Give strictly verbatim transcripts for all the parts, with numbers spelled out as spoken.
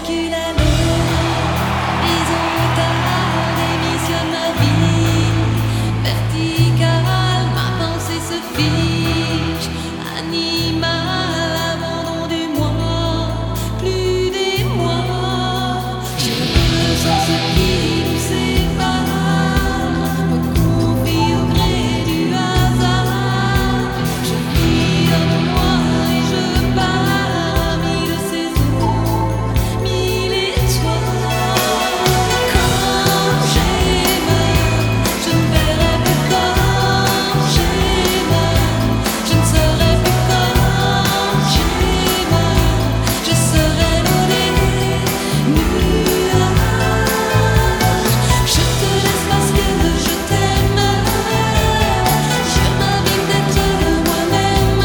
bascule à l'horizontale, démissionne ma vie. Verticale, ma pensée se fiche. Animal, abandon du moi, plus des mois. Je ressens ce qui nous sépare, me confie au gré du hasard. Je vis en moi et je pars à mille saisons, mille étoiles. Quand j'aime, je ne verrai plus comme j'aime. Je ne serai plus comme j'aime. Je serai dans les nuages. Je te laisse parce que je t'aime. Je m'abîme d'être moi-même.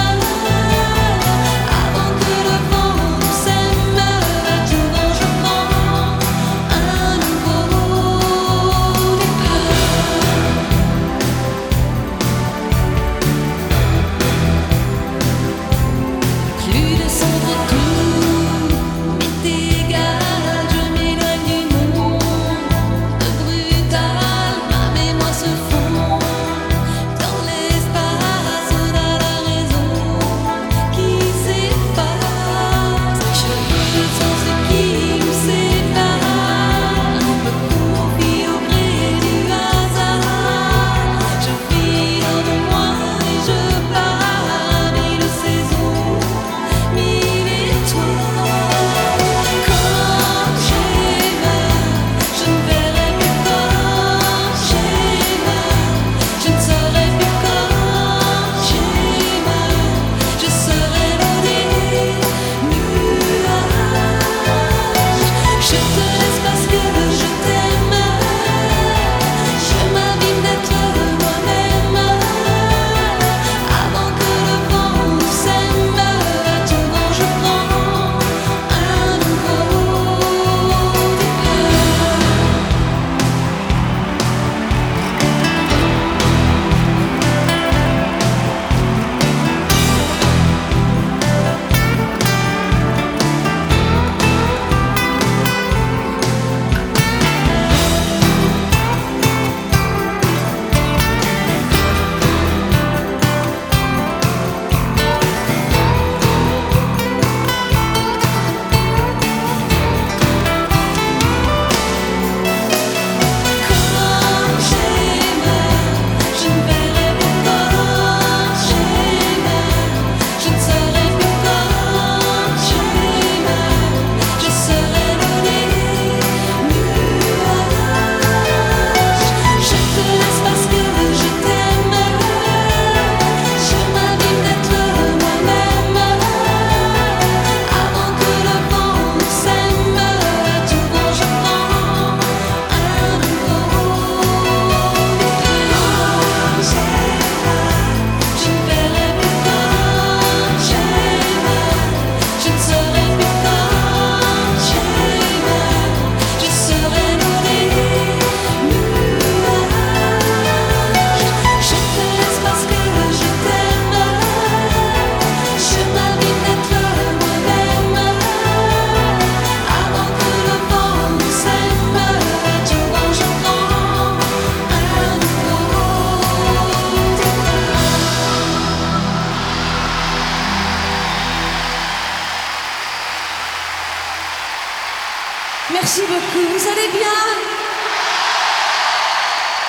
Avant que le vent nous sème, à tout vent je prends un nouveau départ. Plus de sombre clou, m'est égal, je m'éloigne du monde. De brutal, ma mémoire se fond dans l'espace, on a la raison qui s'efface. Je ressens ce qui nous sépare, me confie au gré du hasard. Je vis dans moi et je pars à mille saisons, mille étoiles. Quand j'aime, je ne verrai plus comme j'aime. Je ne serai plus comme j'aime. Je serai dans les nuages. Je te laisse parce que je t'aime. Je m'abîme d'être moi-même. Avant que le vent nous sème, à tout vent je prends un nouveau départ. Quand j'aime, je ne verrai plus comme j'aime. Je ne serai plus comme j'aime. Je serai dans les nuages. Je te laisse parce que je t'aime. Je m'abîme d'être moi-même. Avant que le vent nous sème, à tout vent je prends un nouveau départ. Je ne verrai plus comme j'aime. Je ne serai plus comme j'aime. Je serai dans les nuages. Je te laisse parce que je t'aime. Je m'abîme d'être moi-même. Avant que le vent nous sème, à tout vent je prends un nouveau départ. Merci beaucoup, vous allez bien?